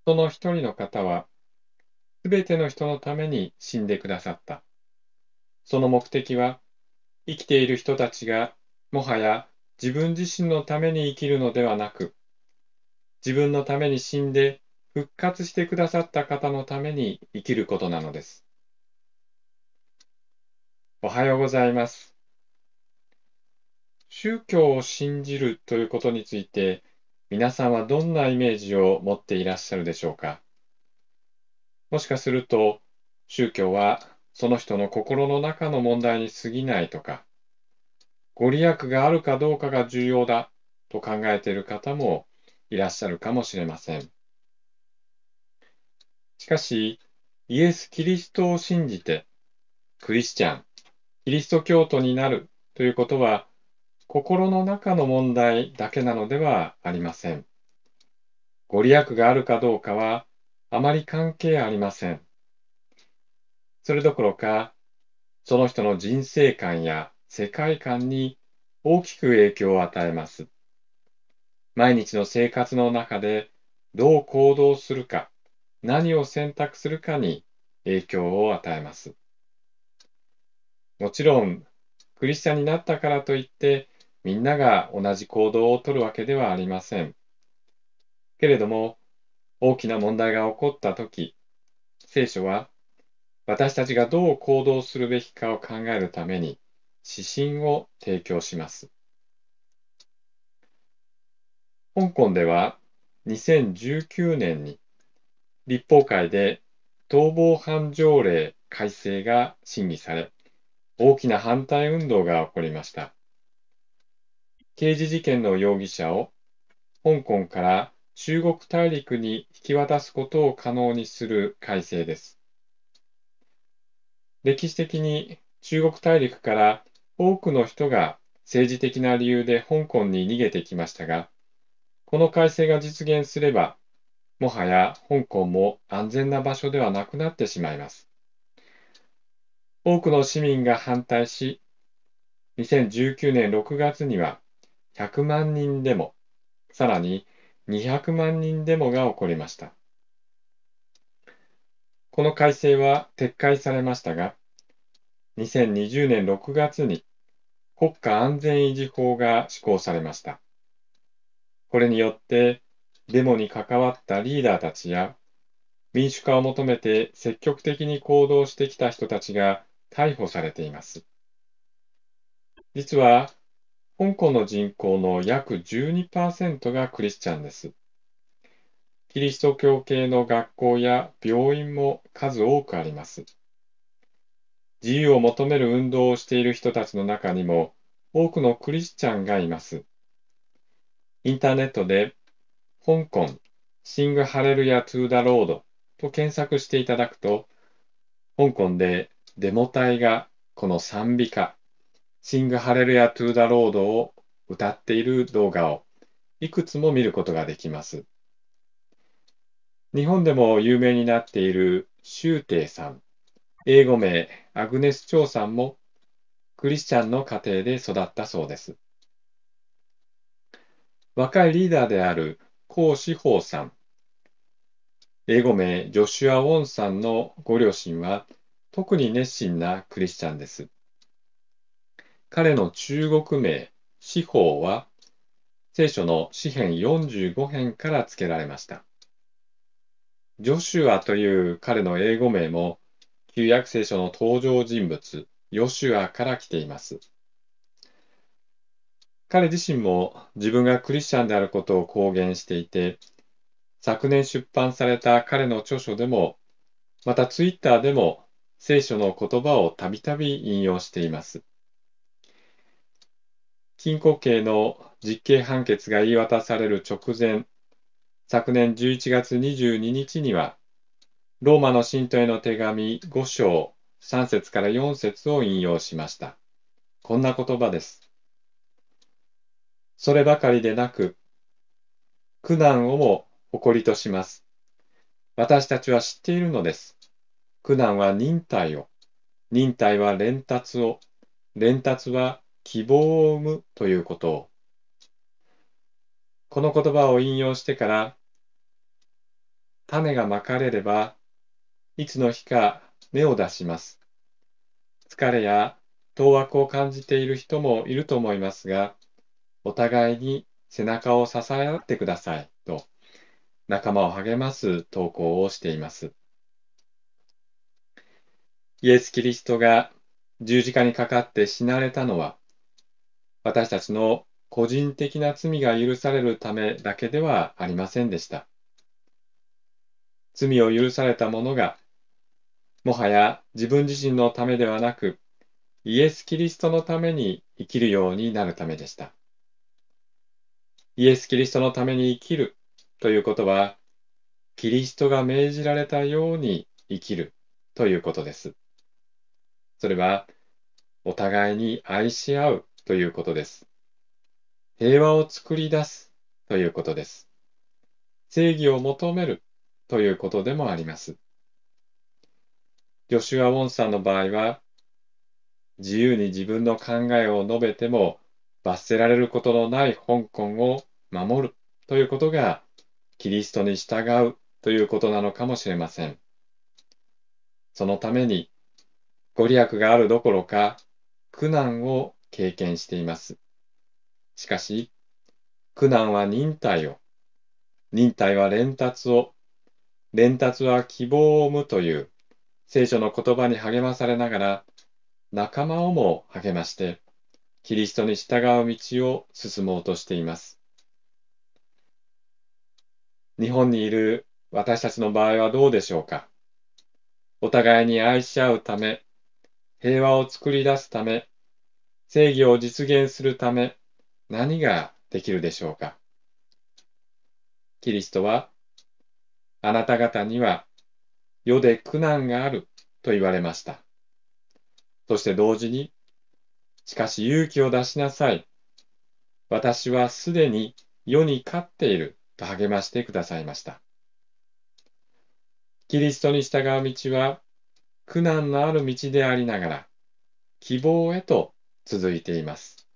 その一人の方は、すべての人のために死んでくださった。その目的は、生きている人たちが、もはや自分自身のために生きるのではなく、自分のために死んで復活してくださった方のために生きることなのです。おはようございます。宗教を信じるということについて、皆さんはどんなイメージを持っていらっしゃるでしょうか。もしかすると、宗教はその人の心の中の問題に過ぎないとか、ご利益があるかどうかが重要だと考えている方もいらっしゃるかもしれません。しかし、イエス・キリストを信じて、クリスチャン、キリスト教徒になるということは、心の中の問題だけなのではありません。ご利益があるかどうかは、あまり関係ありません。それどころか、その人の人生観や世界観に大きく影響を与えます。毎日の生活の中でどう行動するか、何を選択するかに影響を与えます。もちろん、クリスチャンになったからといって、みんなが同じ行動をとるわけではありません。けれども、大きな問題が起こったとき、聖書は私たちがどう行動するべきかを考えるために指針を提供します。香港では2019年に立法会で逃亡犯条例改正が審議され、大きな反対運動が起こりました。刑事事件の容疑者を香港から中国大陸に引き渡すことを可能にする改正です。歴史的に中国大陸から多くの人が政治的な理由で香港に逃げてきましたが、この改正が実現すれば、もはや香港も安全な場所ではなくなってしまいます。多くの市民が反対し、2019年6月には100万人デモ、さらに200万人デモが起こりました。この改正は撤回されましたが、2020年6月に国家安全維持法が施行されました。これによって、デモに関わったリーダーたちや、民主化を求めて積極的に行動してきた人たちが逮捕されています。実は、香港の人口の約12%がクリスチャンです。キリスト教系の学校や病院も数多くあります。自由を求める運動をしている人たちの中にも多くのクリスチャンがいます。インターネットで香港シングハレルヤトゥーダロードと検索していただくと、香港でデモ隊がこの賛美歌シングハレルヤトゥーダロードを歌っている動画をいくつも見ることができます。日本でも有名になっているシュウテイさん、英語名アグネス・チョウさんもクリスチャンの家庭で育ったそうです。若いリーダーであるコウ・シホウさん、英語名ジョシュア・ウォンさんのご両親は特に熱心なクリスチャンです。彼の中国名、シホウは聖書の詩編45編から付けられました。ジョシュアという彼の英語名も旧約聖書の登場人物、ヨシュアから来ています。彼自身も自分がクリスチャンであることを公言していて、昨年出版された彼の著書でも、またツイッターでも聖書の言葉をたびたび引用しています。禁錮刑の実刑判決が言い渡される直前、昨年11月22日には、ローマの信徒への手紙5章3節から4節を引用しました。こんな言葉です。そればかりでなく、苦難をも誇りとします。私たちは知っているのです。苦難は忍耐を、忍耐は連達を、連達は希望を生むということを。この言葉を引用してから、 種がまかれれば、いつの日か芽を出します。疲れや当惑を感じている人もいると思いますが、お互いに背中を支え合ってくださいと、仲間を励ます投稿をしています。イエス・キリストが十字架にかかって死なれたのは、私たちの個人的な罪が許されるためだけではありませんでした。罪を許された者が、もはや自分自身のためではなく、イエス・キリストのために生きるようになるためでした。イエス・キリストのために生きるということは、キリストが命じられたように生きるということです。それは、お互いに愛し合うということです。平和を作り出すということです。正義を求めるということでもあります。ジョシュア・ウォンさんの場合は、自由に自分の考えを述べても罰せられることのない香港を守るということが、キリストに従うということなのかもしれません。そのために、ご利益があるどころか、苦難を経験しています。しかし、苦難は忍耐を、忍耐は連達を、連達は希望を生むという聖書の言葉に励まされながら、仲間をも励まして、キリストに従う道を進もうとしています。日本にいる私たちの場合はどうでしょうか。お互いに愛し合うため、平和を作り出すため、正義を実現するため、何ができるでしょうか。キリストは、あなた方には世で苦難があると言われました。そして同時に、しかし勇気を出しなさい。私はすでに世に勝っていると励ましてくださいました。キリストに従う道は苦難のある道でありながら希望へと続いています。